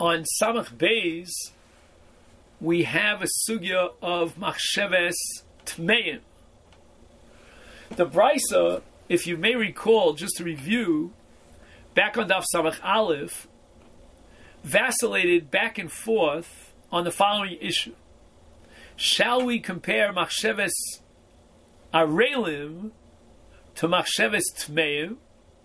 on Samach Beis, we have a sugya of machsheves tmeim. The Brisa, if you may recall, just to review, back on Daf Samach Aleph, vacillated back and forth on the following issue. Shall we compare machsheves arelim to machsheves tmeim?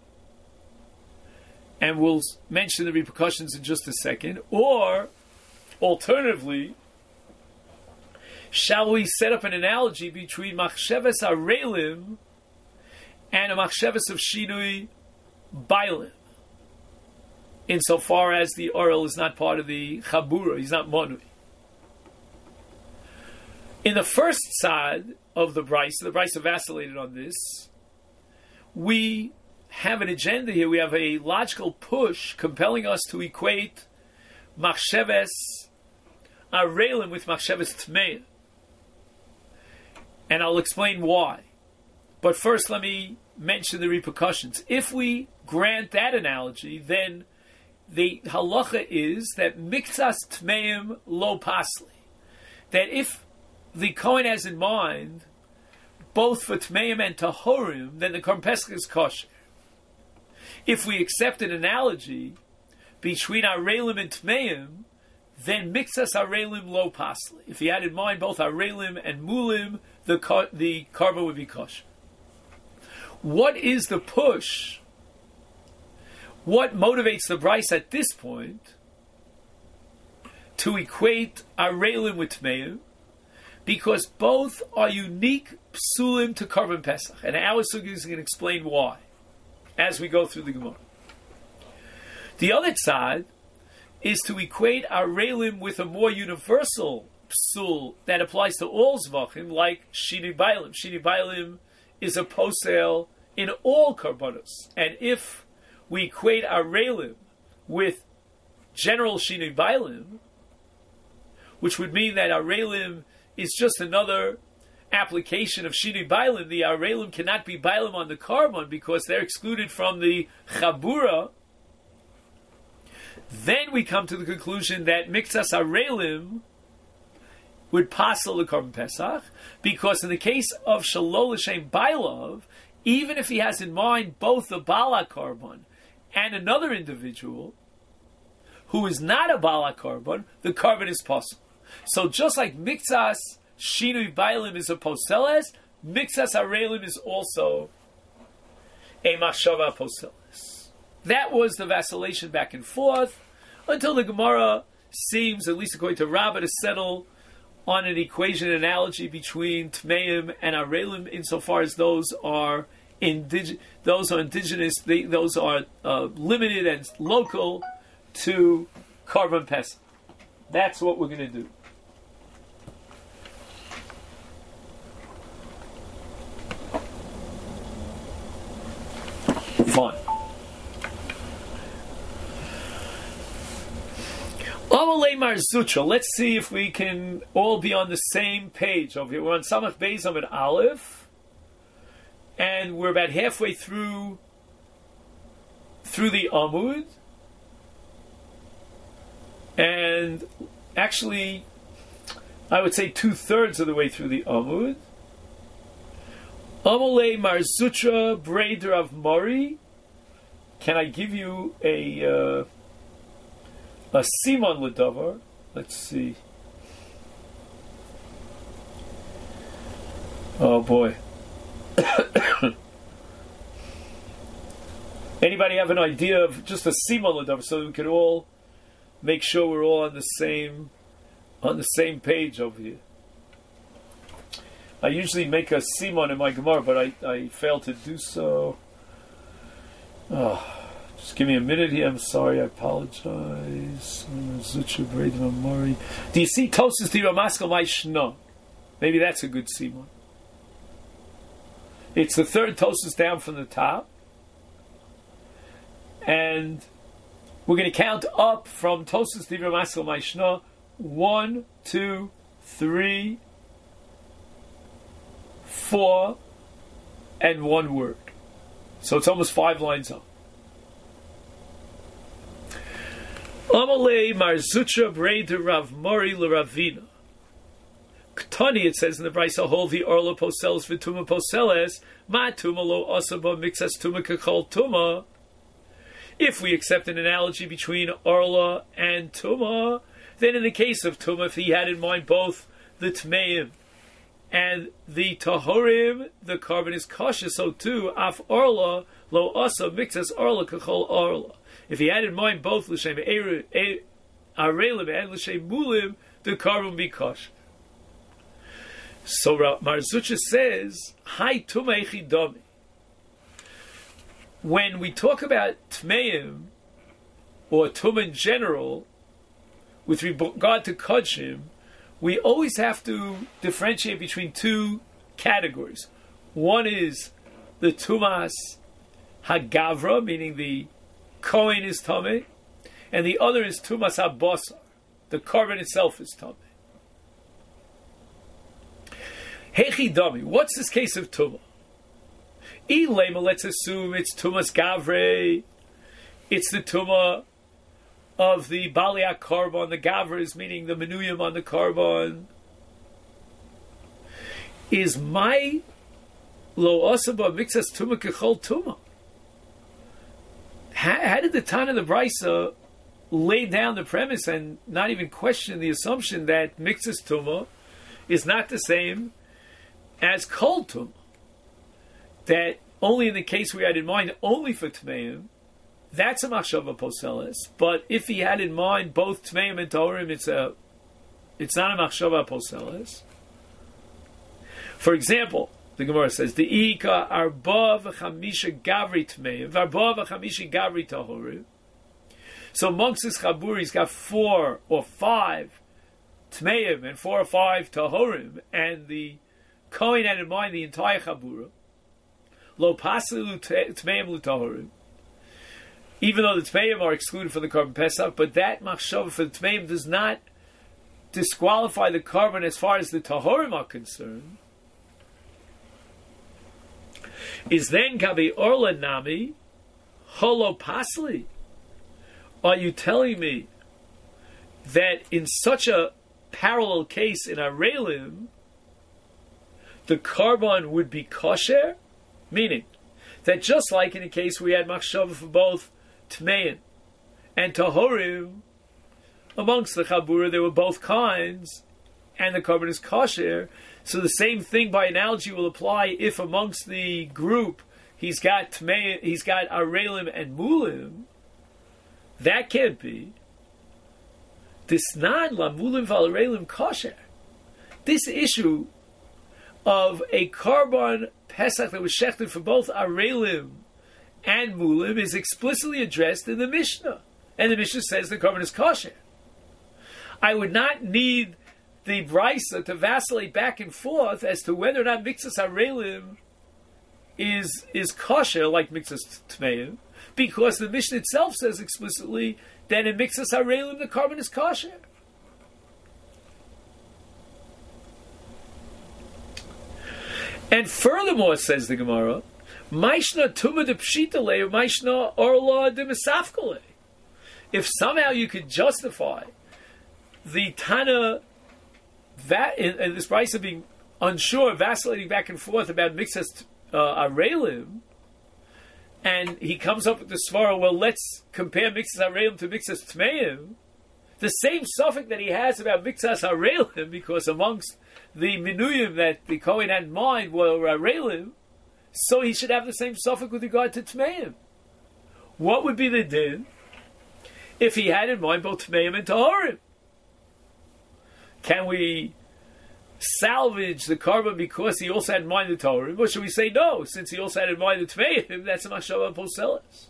And we'll mention the repercussions in just a second. Or, alternatively, shall we set up an analogy between machsheves arelim and a machsheves of shinui bailim, insofar as the oral is not part of the chabura, he's not monui. In the first side of the Brisa vacillated on this, we have an agenda here, we have a logical push compelling us to equate machsheves arelim with machsheves tmeim. And I'll explain why. But first let me mention the repercussions. If we grant that analogy, then the halacha is that miktsas tmeim lo pasli. That if the Kohen has in mind both for tmeim and tahorim, then the Korban Pesach is kosher. If we accept an analogy between arelim and tmeim, then miktsas arelim lo pasli. If he had in mind both arelim and mulim, the korban would be kosher. What is the push? What motivates the Brisa at this point to equate arelim with tmeim? Because both are unique psulim to Korban Pesach, and our sugya is going to explain why as we go through the Gemara. The other side is to equate arelim with a more universal psul that applies to all zvachim, like shini bailim. Shini bailim is a posel in all karbanos, and if we equate arelim with general shini bailim, which would mean that arelim is just another application of shini bailim, the arelim cannot be bailim on the korban because they're excluded from the chabura, then we come to the conclusion that miktsas arelim would passel the Korban Pesach, because in the case of Shalol L'Shem Bailov, even if he has in mind both the Bala Korban and another individual who is not a Bala Korban, the Korban is possible. So just like Miktsas Shinui Bailim is a Poseles, Miktsas Arelim is also a Machshava Poseles. That was the vacillation back and forth until the Gemara seems, at least according to Rabbah, to settle on an equation analogy between Tmeim and Arelim, insofar as those are indigenous, those are limited and local to Korban Pesach. That's what we're going to do. Fine. Let's see if we can all be on the same page over here. We're on Samach Beis Amud Aleph, and we're about halfway through the Amud, and actually, I would say 2/3 of the way through the Amud. Amalei Marzutra Breder of Mori. Can I give you a Simon Ledavar? Let's see. Oh boy. Anybody have an idea of just a Simon Ledavar so we could all make sure we're all on the same page over here? I usually make a Simon in my Gemara, but I failed to do so. Just give me a minute here. I'm sorry. I apologize. Do you see Tosas Tira Maskal Maishna? Maybe that's a good Simon. It's the third Tosas down from the top. And we're going to count up from Tosas Tira Maskal Maishna. 1, 2, 3, 4, and 1 word. So it's almost 5 lines up. Amalei Marzutra Breder Rav Mori L'Ravina. Ktani, it says in the Brisa, Hol vi orla poseles v'tuma poseles, ma tuma lo osaba mixas tuma kachol tuma. If we accept an analogy between orla and tuma, then in the case of tuma, if he had in mind both the tmeim and the tahorim, the carbon is kosher. So too, af orla lo osa mixas orla kachol orla. If he had in mind both l'shem arelim and l'shem mulim, the carbon be kosher. So Marzucha says, "Hi tumei chidami." When we talk about tmeim or tum in general, with regard to kodshim, we always have to differentiate between two categories. One is the tumas hagavra, meaning the kohen is tameh, and the other is tumas habasar, the carbon itself is tameh. Hechidami, what's this case of Tumah? Ilema, let's assume it's Tumas Gavre, it's the Tumah of the Baliak carbon, the Gavres, meaning the Menuyim on the carbon. Is my Lo Osaba Mixas Tumah Kechol Tumah? How did the Tana of the Brisa lay down the premise and not even question the assumption that Mixas Tumah is not the same as kol tum, that only in the case we had in mind only for tmeim, that's a machshava poseles. But if he had in mind both tmeim and tahorim, it's not a machshava poseles. For example, the Gemara says the ika arba v'chamisha gavri tmeim v'arba v'chamisha gavri tahorim. So amongst this chabur, he's got 4 or 5 tmeim and 4 or 5 tahorim, and the Kohen had in mind the entire Chabura. Lo pasilu tmeim l'tahorim. Even though the tmeim are excluded from the carbon pesach, but that machshava for the tmeim does not disqualify the carbon as far as the tahorim are concerned. Is then gabi orla nami holo pasli? Are you telling me that in such a parallel case in Arelim, the carbon would be kosher? Meaning that just like in the case we had machshava for both tmeim and tahorim, amongst the chabura there were both kinds, and the carbon is kosher. So the same thing by analogy will apply if amongst the group he's got tmeim, he's got arelim and mulim. That can't be. This non la mulim v'arelim kosher. This issue of a carbon pesach that was shechted for both arelim and mulim is explicitly addressed in the Mishnah, and the Mishnah says the carbon is kosher. I would not need the brisa to vacillate back and forth as to whether or not mixas arelim is kosher like mixas tmeim, because the Mishnah itself says explicitly that in mixas arelim the carbon is kosher. And furthermore, says the Gemara, Maishna tuma de pshitale, Maishna orla de misafkale. If somehow you could justify the Tana and this price of being unsure, vacillating back and forth about mixas arelim, and he comes up with the svara, well, let's compare mixas arelim to mixas tmeim, the same suffix that he has about mixas arelim, because amongst the minuyim that the Kohen had in mind were arelim, so he should have the same suffix with regard to tmeim. What would be the din if he had in mind both tmeim and tahorim? Can we salvage the carbon because he also had in mind the tahorim, or should we say no, since he also had in mind the tmeim, that's a machshava poseles?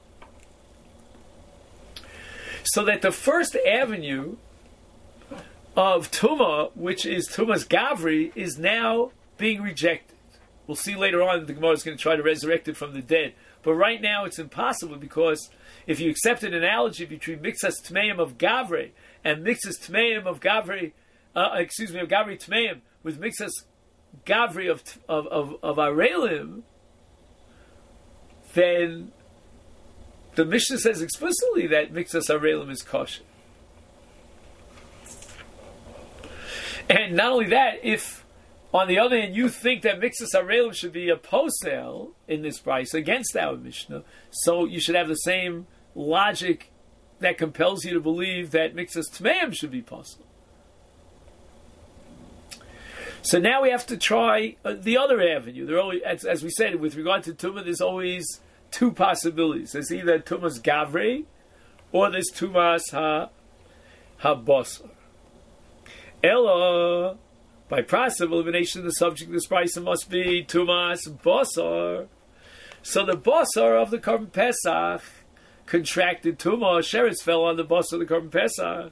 So that the first avenue of Tumah, which is Tumas Gavri, is now being rejected. We'll see later on that the Gemara is going to try to resurrect it from the dead. But right now it's impossible, because if you accept an analogy between Mixas Tmeim of Gavri and Mixas Tmeim of Gavri, of Gavri Tmeim with Mixas Gavri of Arelim, then the Mishnah says explicitly that Mixas Arelim is kosher. And not only that, if on the other hand you think that Mixas Arelim should be a posel in this price against our Mishnah, so you should have the same logic that compels you to believe that Mixas Tmeim should be posel. So now we have to try the other avenue. There are always, as we said, with regard to Tumah, there's always two possibilities. There's either Tumas Gavre or there's Tumas HaBasar. Ella, by process of elimination, the subject of this price must be Tumas Basar. So the Basar of the Korban Pesach contracted Tumah. Sheretz fell on the Basar of the Korban Pesach.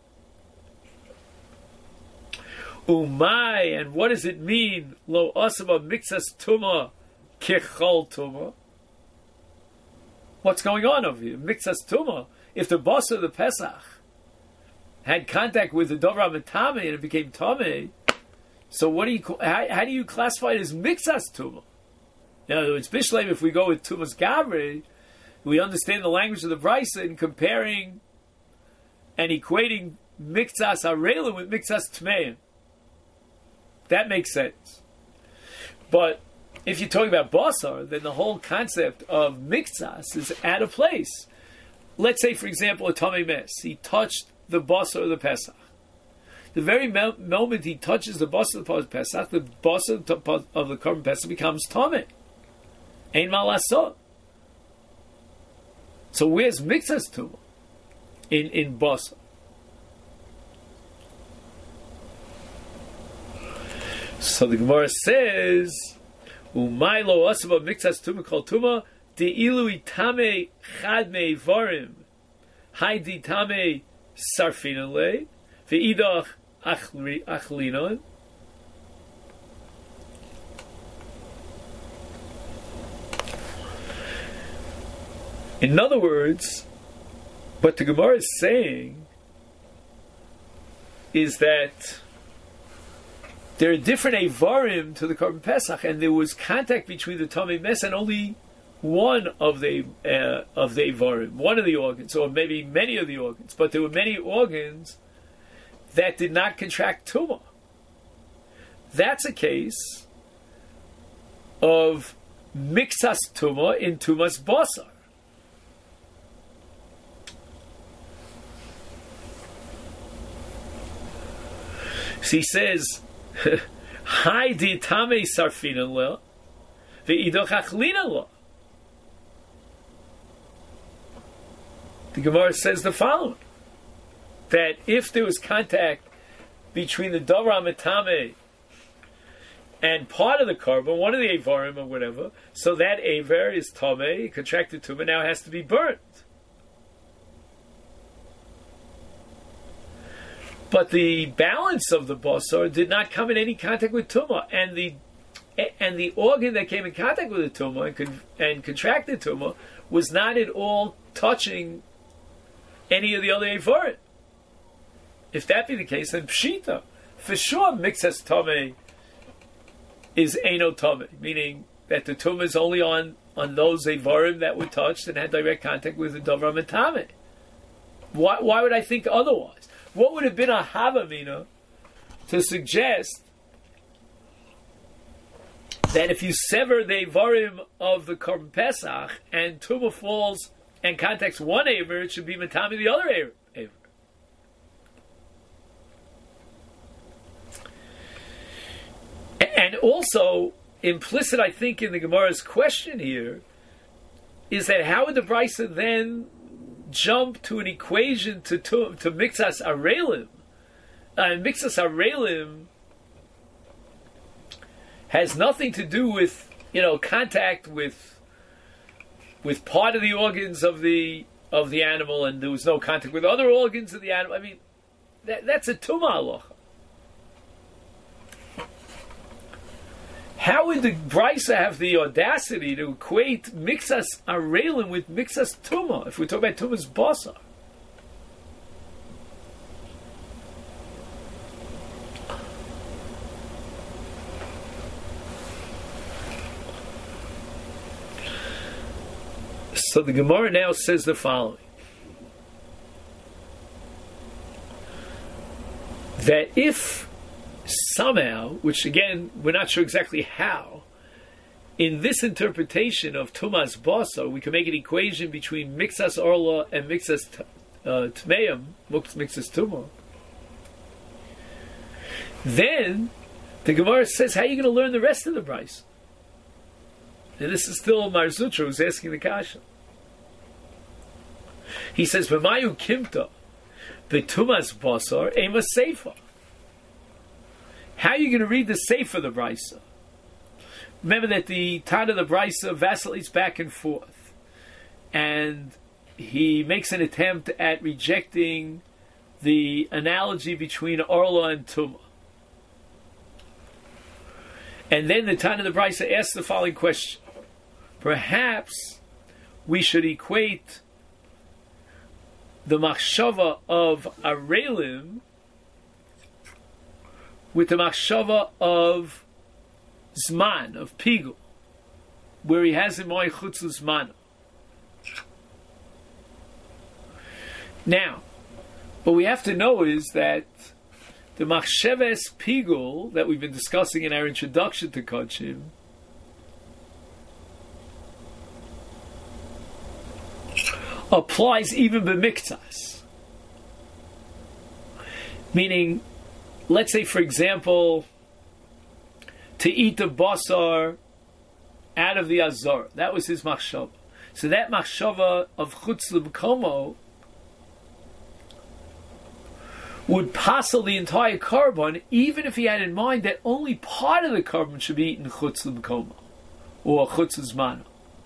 Umay, and what does it mean? Lo asama mixas Tumah kichol Tumah. What's going on over here? Mixas Tumah. If the Basar of the Pesach had contact with the Dovra Matame and it became Tameh, so what do you? How do you classify it as Mixas Tumah? In other words, Bishleim, if we go with Tumas Gavre, we understand the language of the Brisa in comparing and equating Mixas Arelim with Mixas Tmeim. That makes sense. But if you're talking about Basar, then the whole concept of Mixas is out of place. Let's say, for example, a Tameh Mes. He touched the Basar of the Pesach. The very moment he touches the Basar of the Pesach, the Basar of the Korban Pesach becomes Tameh. Ein ma lasot. So where's Mixas Tumah in Basar? So the Gemara says, "Umay lo asaba Mixas Tumah kol Tumah de ilu itame chad me varim, hay di tame sarfinan le ve'idach achlinon." In other words, what the Gemara is saying is that there are different Eivarim to the Korban Pesach, and there was contact between the Tamei Mes and only one of the Eivarim, one of the organs, or maybe many of the organs, but there were many organs that did not contract Tumah. That's a case of Mixas Tumah in Tumas Basar. So he says, "Hi di tame sarfinan lo, ve'idoch achlina lo." The Gemara says the following: that if there was contact between the Dovra Matame and part of the Korban, one of the Eivarim or whatever, so that Eivar is Tameh, contracted Tumah, now has to be burnt. But the balance of the Basar did not come in any contact with Tumah, and the organ that came in contact with the Tumah and contracted Tumah was not at all touching any of the other Eivarim. If that be the case, then Pshita, for sure, Mixas Tameh is Eino Tameh, meaning that the Tumah is only on those Eivarim that were touched and had direct contact with the Dovra Matame. Why would I think otherwise? What would have been a Havamina to suggest that if you sever the Eivarim of the Korban Pesach and Tumah falls and contacts one Eivar, it should be Matami the other Eivar? And also, implicit, I think, in the Gemara's question here is that how would the Brisa then jump to an equation to Mixas Arelim? And Mixas Arelim has nothing to do with contact with part of the organs of the animal, and there was no contact with other organs of the animal. I mean, that's a Tumah halacha. How would the Brisa have the audacity to equate Mixas Arelim with Mixas Tumah, if we talk about Tumah's Basar? So the Gemara now says the following: that if somehow, which again we're not sure exactly how, in this interpretation of Tumas Basar, we can make an equation between Mixas Orla and Mixas Tmeim, Mixas Tumah. Then the Gemara says, how are you going to learn the rest of the Bryce? And this is still Mar Zutra who's asking the kasha. He says, "B'mayu kimta, b'tumas basar, ema seifa." How are you going to read the Sefer of the Brisa? Remember that the Tana of the Brisa vacillates back and forth, and he makes an attempt at rejecting the analogy between Orla and Tumah. And then the Tana of the Brisa asks the following question: perhaps we should equate the machshava of Arelim with the machshava of Zman, of Pigul, where he has in mind Chutz Zman. Now, what we have to know is that the machsheves Pigul that we've been discussing in our introduction to Kodshim applies even b'miktas. Meaning, let's say, for example, to eat the basar out of the azor. That was his machshava. So that machshava of chutz l'b'komo would passel the entire carbon, even if he had in mind that only part of the carbon should be eaten chutz l'b'komo, or chutz zmano.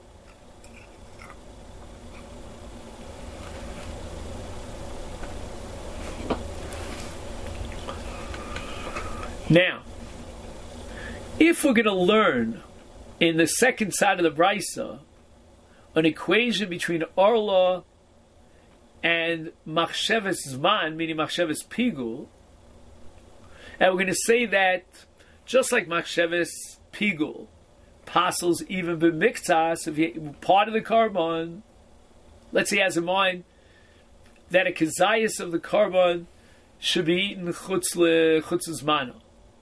Now, if we're going to learn in the second side of the Brisa an equation between Orla and Machsheves Zman, meaning Machsheves Pigul, and we're going to say that just like Machsheves Pigul passels even b'miktas, if part of the carbon, let's say he has in mind that a kazayas of the carbon should be eaten chutz zmano.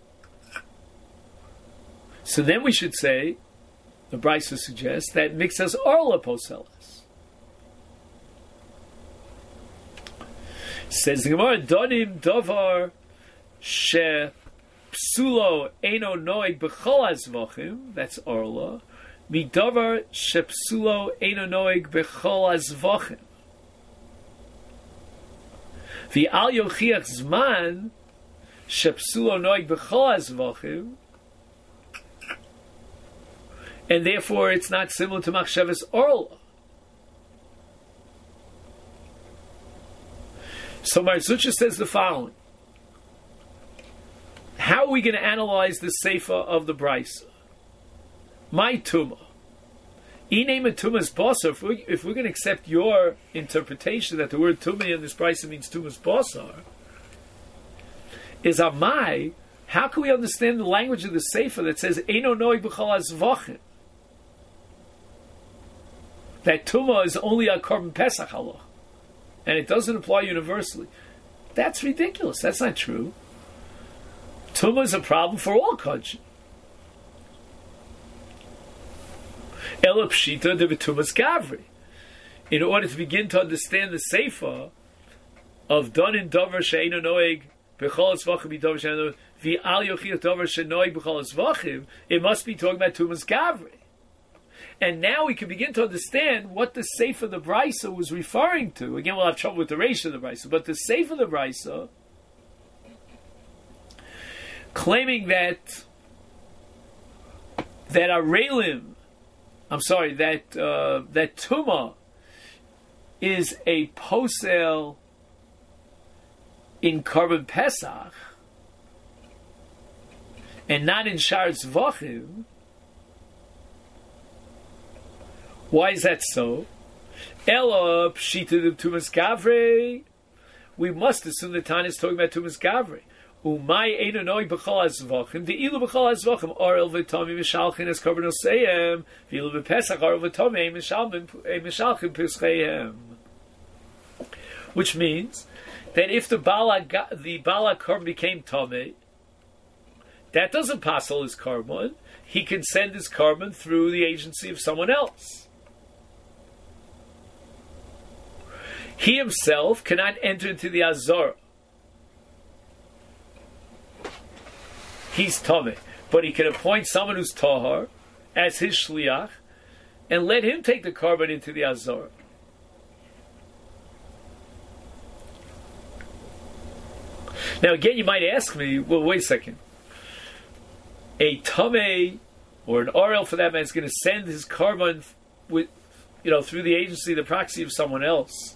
So then we should say, the Brisa suggests, that mixas orla poselas. Says the Gemara, Donim davar she psulo eno noeg b'chol azvachim, that's orla, mi davar she psulo eno noeg b'chol azvachim. V'al yochiach zman she psulo noeg b'chol azvachim, and therefore it's not similar to Machshavas Orla. So Mar Zutra says the following: how are we going to analyze the Sefer of the Brisa? My Tumah. Inema Tumah's Basar, if we're going to accept your interpretation that the word Tumah in this Brisa means Tumah's Basar, is Amai, how can we understand the language of the Sefer that says Eino Noig B'chol Azvachim? That Tumah is only a Korban Pesach halach, and it doesn't apply universally. That's ridiculous. That's not true. Tumah is a problem for all Kodshim. Ela Pshita de V'tumas Gavri. In order to begin to understand the Sefer of Donin Dover She'eino Noeg B'chol Azvachim Dover She'eino Noeg V'al Yochiach Dover She'noeg B'chol Azvachim, it must be talking about Tumas Gavri. And now we can begin to understand what the Sefer of the Brisa was referring to. Again, we'll have trouble with the Reish of the Brisa, but the Sefer of the Brisa, claiming that Arelim, that Tumah is a posel in Korban Pesach and not in Shar Tzvachim. Why is that so? Ela Pshita de Tumas Gavri. We must assume that Tanya is talking about Tumas Gavri. Umay einu noi b'chol hazvachim. The ilu b'chol hazvachim orel v'tomim mishalchin es korban oseihem. V'ilu b'pesach orel v'tomim mishalchin pischeihem. Which means that if the bala korban became tomei, that doesn't passel his korban. He can send his korban through the agency of someone else. He himself cannot enter into the azara. He's tomei, but he can appoint someone who's tahar as his shliach and let him take the korban into the azara. Now again, you might ask me, well, wait a second. A tamei or an orel for that man is going to send his korban with, through the agency, the proxy of someone else.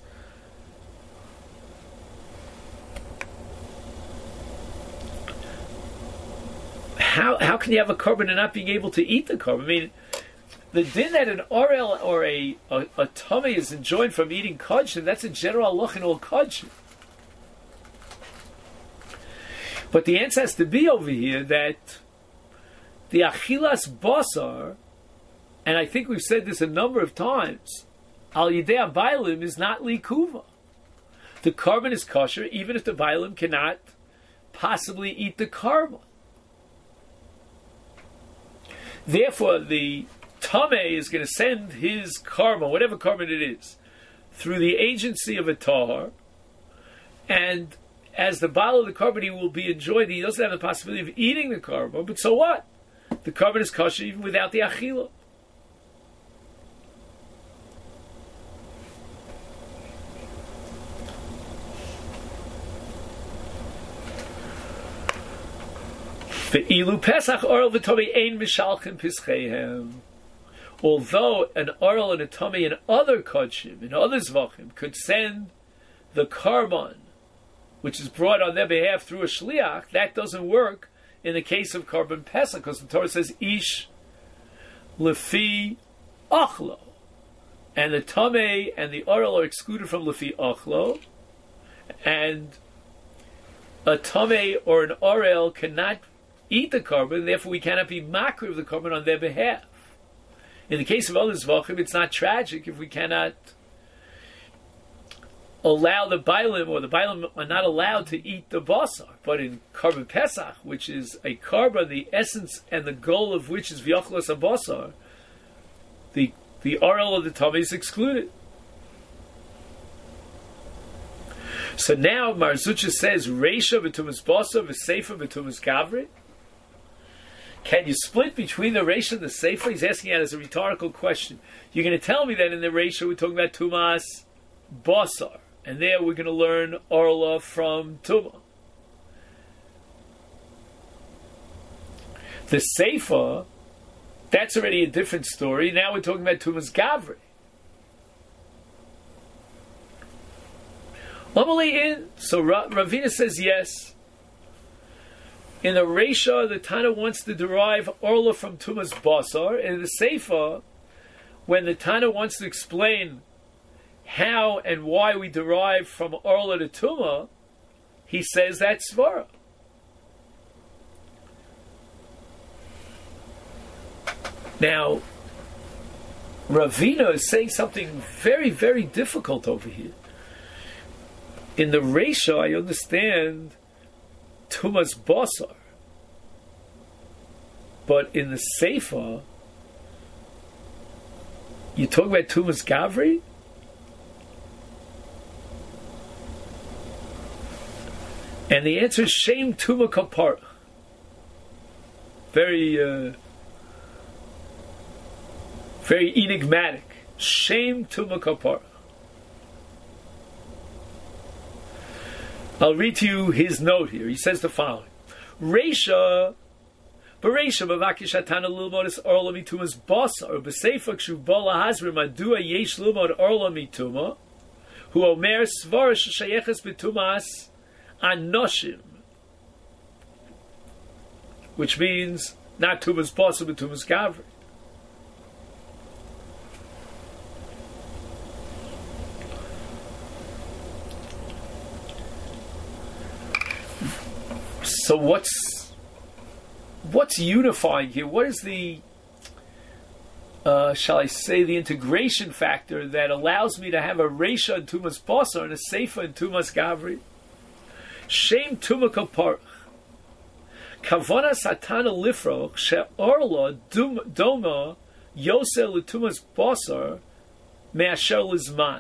How can you have a korban and not being able to eat the korban? I mean, the din that an orel or a tamei is enjoined from eating kodshim, that's a general halach in all kodshim. But the answer has to be over here that the achilas basar, and I think we've said this a number of times, al yidei bailim is not likuva. The korban is kosher even if the bailim cannot possibly eat the korban. Therefore, the tamei is going to send his korban, whatever korban it is, through the agency of a tahar, and as the baal of the korban, he will be enjoyed. He doesn't have the possibility of eating the korban, but so what? The korban is kosher even without the achila. Ve'ilu pesach orel v'tomei ein mishalchin pischeihem. Although an orel and a tomei and other kodshim, and other zvachim, could send the korban, which is brought on their behalf through a shliach, that doesn't work in the case of korban pesach, because the Torah says ish lefi achlo, and the tamei and the orel are excluded from lefi achlo, and a tamei or an orel cannot eat the korban, and therefore we cannot be makriv of the korban on their behalf. In the case of other zvachim, it's not tragic if we cannot allow the bailim, or the bailim are not allowed to eat the basar. But in korban pesach, which is a korban, the essence and the goal of which is v'yochlos basar, the oral of the tamei is excluded. So now Mar Zucha says reisha b'tumas basar v'seifa b'tumas gavri. Can you split between the reisha and the seifa? He's asking that as a rhetorical question. You're going to tell me that in the reisha we're talking about tumas basar, and there we're going to learn orla from Tuma. The Seifa, that's already a different story. Now we're talking about Tumas Gavri. So Ravina says yes. In the Reisha, the Tana wants to derive orla from Tumas Basar. In the Seifa, when the Tana wants to explain how and why we derive from orla to Tuma, he says that's Svara. Now, Ravina is saying something very, very difficult over here. In the Reisha, I understand Tumas Basar, but in the Seifa, you talk about Tumas Gavri? And the answer is Shem Tuma Kapara. Very enigmatic. Shem Tuma Kapara. I'll read to you his note here. He says the following: Reisha, Bereisha Bavakish Atana Lilmod Orla Mitumas Basar B'Seifa Kshuv Bola Hazri Madua Yesh Lilmod Orla Mituma Hu Omer Svarish Shayeches B'Tumas Anoshim, which means not Tumas Basar but Tumas Gavri. So what's unifying here? What is the shall I say, the integration factor that allows me to have a Reisha in Tumas Basar and a Seifa in Tumas Gavri? Shem Tuma Kapar. Kavana Satana Lifroch She'orla Doma Yosel Tumas Basar Me'asher Lizman.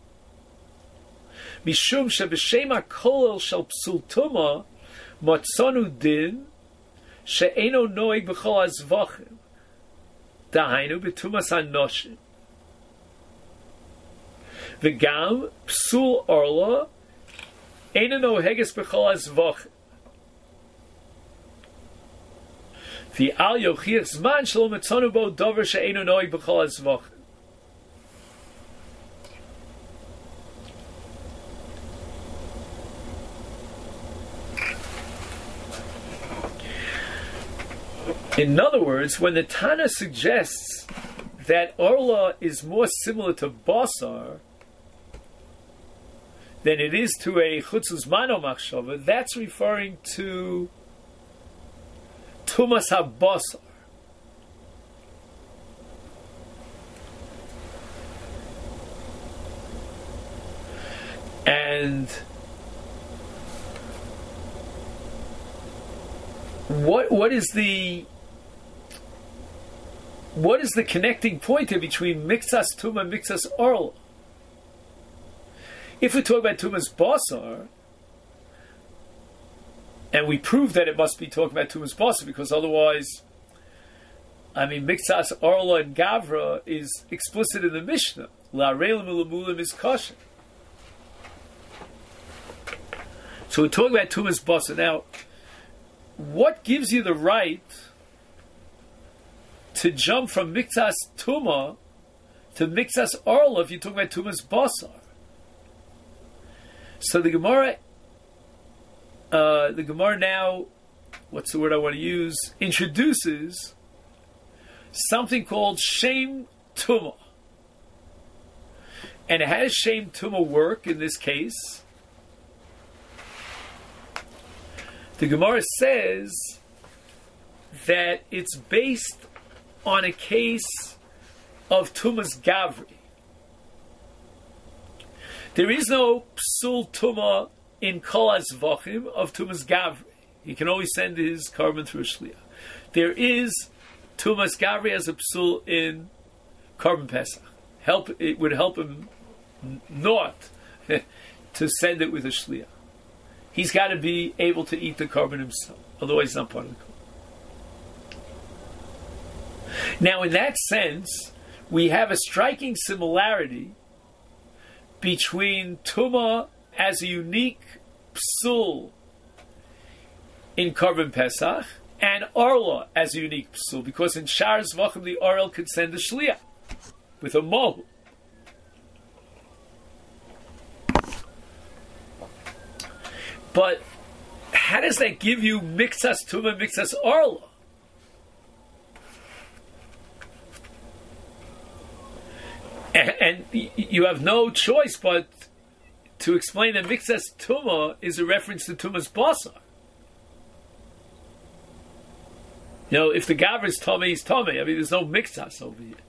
Mishum Sheb'Shem HaKolel Shel Psul Tuma Matzonu Din She'eno Noeg B'chol HaZvachim Dahainu B'Tumas HaNoshim V'gam Psul Orla Eino Noheges B'chol HaZvachim V'al Yochiach Zman Shelo Matzonu Bo Dover She'eno Noeg B'chol HaZvachim. In other words, when the Tana suggests that Orla is more similar to Basar than it is to a Chutzuz Mano Machshava, that's referring to Tumas HaBasar. And what is the connecting point here between Mixas Tuma and Mixas Orla? If we talk about Tumas Basar, and we prove that it must be talking about Tumas Basar, because otherwise, Mixas Orla and Gavra is explicit in the Mishnah. La'arelim u'lemulim is kosher. So we're talking about Tumas Basar. Now, what gives you the right to jump from Mixas Tuma to Mixas Orla if you talk about Tumas Basar? So the Gemara now, what's the word I want to use, introduces something called Shem Tuma. And how does Shem Tuma work in this case? The Gemara says that it's based on a case of Tumas Gavri. There is no Psul Tuma in Kol HaZvachim of Tumas Gavri. He can always send his carbon through a Shliach. There is Tumas Gavri as a Psul in Carbon Pesach. It would help him not to send it with a Shliach. He's got to be able to eat the carbon himself. Otherwise, it's not part of the carbon. Now, in that sense, we have a striking similarity between Tuma as a unique Psul in Carbon Pesach and Orla as a unique Psul, because in Shar Zvachim the Orel could send a Shliach with a Mohu. But how does that give you Mixas Tuma, Mixas Orla? And you have no choice but to explain that Mixas Tuma is a reference to Tumas Basar. If the Gavra is Tomei, he's Tomei. There's no Mixas over here.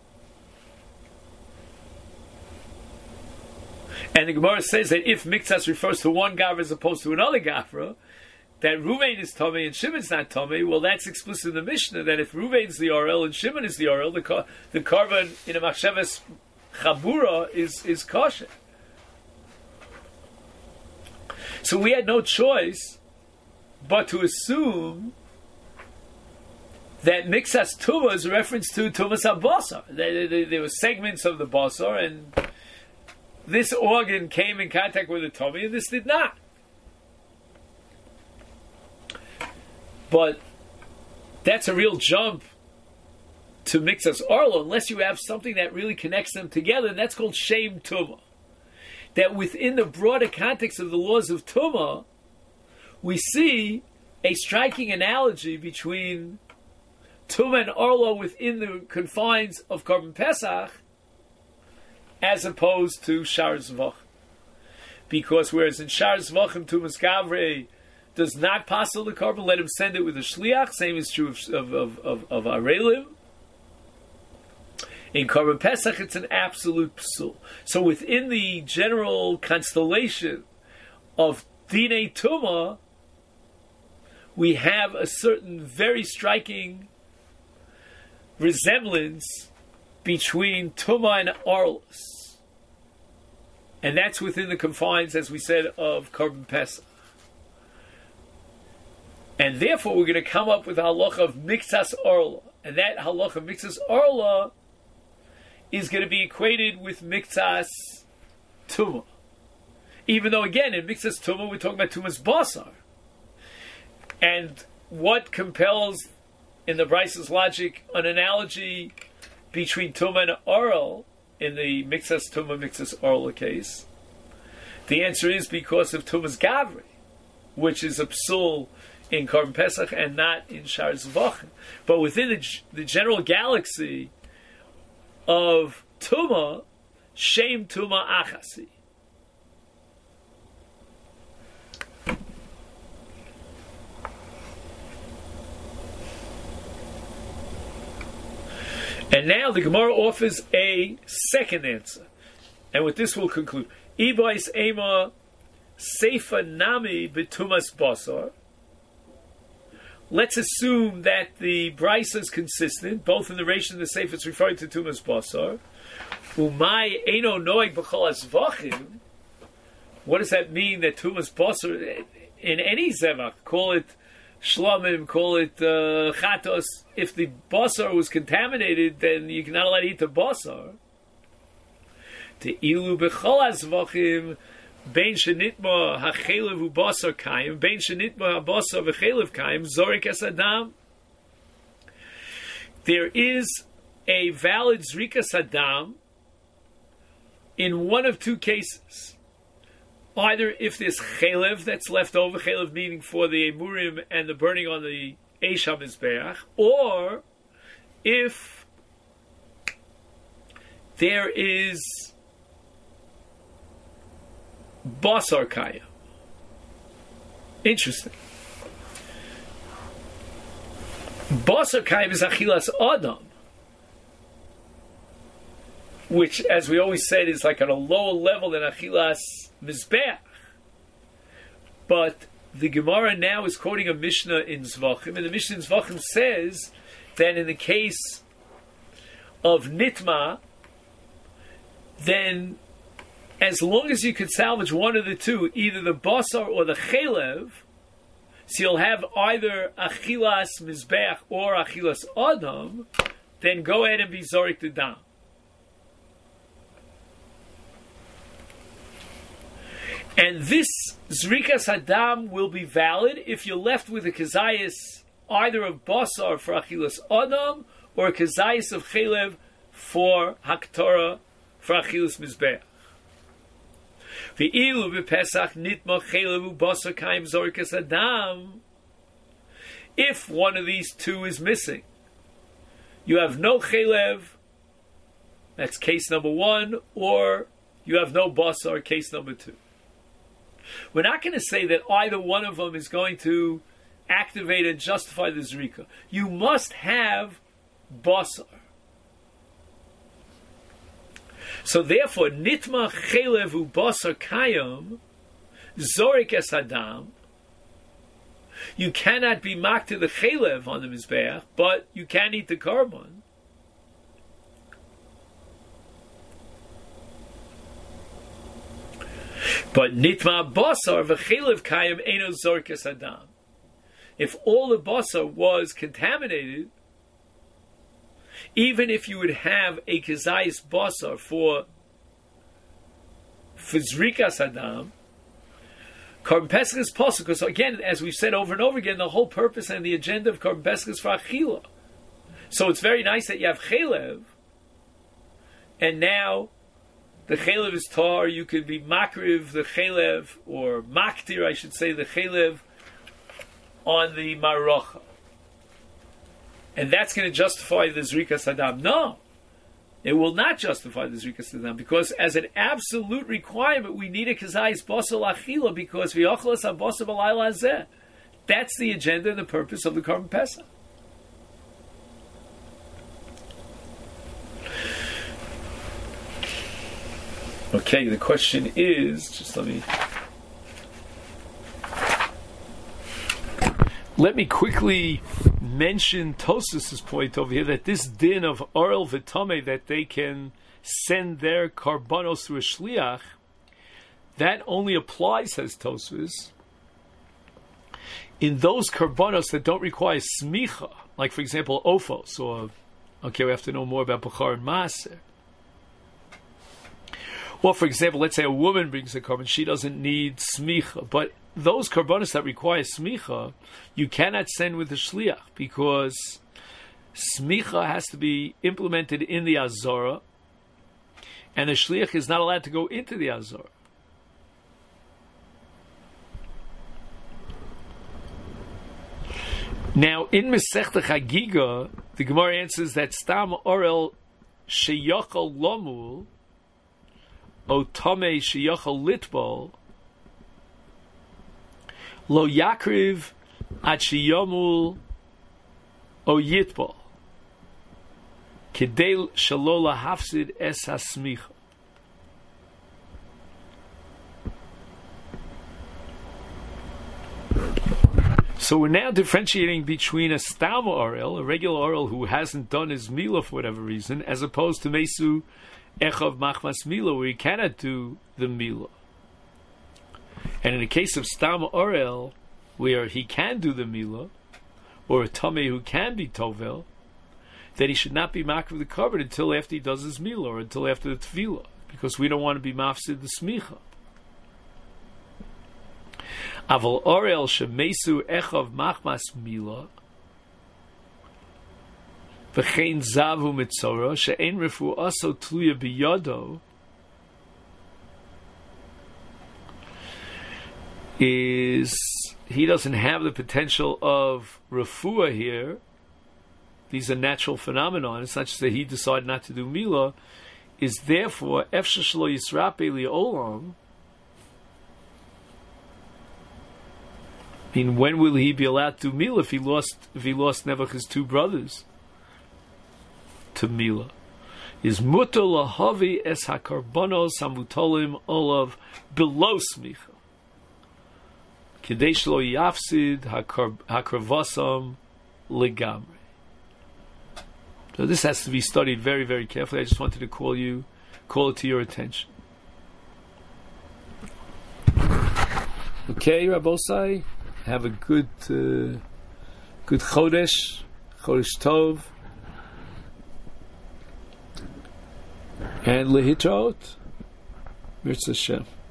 And the Gemara says that if Mixas refers to one Gavra as opposed to another Gavra, that Ruvain is Tomei and Shimon's not Tomei, well, that's explicit in the Mishnah, that if Ruvain's the Orel and Shimon is the Orel, the carbon in a Machshavas Chabura is kosher. So we had no choice but to assume that Mixas Tuma is a reference to Tumas HaBasar. There were segments of the Basar, and this organ came in contact with the tummy, and this did not. But that's a real jump to Mixas Orla, unless you have something that really connects them together, and that's called Shem Tuma. That within the broader context of the laws of Tuma, we see a striking analogy between Tuma and Orla within the confines of Carbon Pesach, as opposed to Shar Zvachim. Because whereas in Shar Zvachim, Tumas Gavri, does not passel the carbon, let him send it with a shliach. Same is true of arelim. In Korban Pesach, it's an absolute psul. So within the general constellation of Dinei Tumah, we have a certain very striking resemblance between Tumah and Arlos. And that's within the confines, as we said, of Korban Pesach. And therefore, we're going to come up with a halacha of Miktsas Orla. And that halacha of Miktsas Orla is going to be equated with Miktsas Tumah. Even though, again, in Miktsas Tumah, we're talking about Tumah's Basar. And what compels, in the Bryce's logic, an analogy between Tumah and Oral in the Miktsas Tumah, Miktsas Orla case? The answer is because of Tumah's Gavri, which is a psul in Korban Pesach and not in Shar Zvachim. But within the general galaxy of Tumah, Shem Tumah Achasi. And now the Gemara offers a second answer. And with this we'll conclude. Ibais Ema Seifa Nami Betumas Basar. Let's assume that the Brisa is consistent, both in the Reish and the Seif, it's referring to Tumas Basar. Umay Eino Noeg B'chol Azvachim. What does that mean that Tumas Basar, in any Zevach, call it Shlomim, call it Chatos, if the Basar was contaminated, then you're not allowed to eat the Basar. To Ilu B'chol Azvachim, Bein shenitma hachelev ubasar kaim, bein shenitma habasar v'chelev kaim, zorik es adam. There is a valid zrikas adam in one of two cases. Either if there's chelev that's left over, chelev meaning for the emurim and the burning on the Eish HaMizbeach, or if there is Basar Kaya. Interesting. Basar Kaya is Achilas Adam, which, as we always said, is like on a lower level than Achilas Mizbeach. But the Gemara now is quoting a Mishnah in Zvachim, and the Mishnah in Zvachim says that in the case of Nitma, then as long as you could salvage one of the two, either the basar or the chelev, so you'll have either achilas mizbeach or achilas adam, then go ahead and be zorik the dam. And this zrikas hadam will be valid if you're left with a kazayas either of basar for achilas adam or a kazayas of chelev for haktorah for achilas mizbeach. Ve'ilu b'Pesach nitma chelev u'basar kaim zorikas adam. If one of these two is missing, you have no chelev, that's case number one, or you have no basar, case number two. We're not going to say that either one of them is going to activate and justify the zrika. You must have basar. So therefore, nitma chelev u'basar kayam zorik es adam. You cannot be mocked to the chelev on the mizbeach, but you can eat the korban. But nitma basar v'chelev kayam eino zorik es adam. If all the basar was contaminated, even if you would have a kazayis basar for zrikas adam, Korban Pesach is possible, because again, as we've said over and over again, the whole purpose and the agenda of Korban Pesach is for achila. So it's very nice that you have chelev, and now the chelev is tar, you could be makriv the chelev, or maktir, I should say, the chelev on the marocha. And that's going to justify the zrikas adam. No. It will not justify the Zrikas Nedam, because as an absolute requirement, we need a Kazayis Basal Achila, because V'yochlas HaBasal B'layla Hazeh. That's the agenda and the purpose of the Korban Pesach. Okay, the question is, just let me quickly mention Tosfos' point over here, that this din of Orel V'Tamei, that they can send their karbanos through a shliach, that only applies, says Tosfos, in those karbanos that don't require smicha, like for example ofos, or we have to know more about Bechor and Maaser. Or for example, let's say a woman brings a korban, she doesn't need smicha, but those karbanos that require smicha, you cannot send with the shliach, because smicha has to be implemented in the azara, and the shliach is not allowed to go into the azara. Now, in Masechta Chagiga, the Gemara answers that Stam Orel Sheyachal Lomul, Otame Sheyachal Litbol, Lo Yakriv At Sheyomul O Yitbol, Kedel Shalola Hafsid Es Hasmicha. So we're now differentiating between a stam orel, a regular orel who hasn't done his milah for whatever reason, as opposed to mesu echav machmas milah, where he cannot do the milah. And in the case of stam orel, where he can do the milah, or a tameh who can be tovel, that he should not be makriv the korban until after he does his milah, or until after the tefillah, because we don't want to be mafsid the smicha. Aval orel shemesu echav machmas milah v'chein zavu mitzora she'en refu aso tluya biyado, is he doesn't have the potential of refuah here. These are natural phenomena. It's not just that he decided not to do milah. Is therefore efshar shelo yisrape li'olam. I mean, when will he be allowed to do milah if he lost never his two brothers to milah? Is mutar lahavi es hakarbonos hamutolim olav below smicha kedei shelo yafsid hakarvasam legamri. So this has to be studied very, very carefully. I just wanted to call it to your attention. Okay, Rabbosai. Have a good Chodesh Tov, and Lehitraot, Mirza Hashem.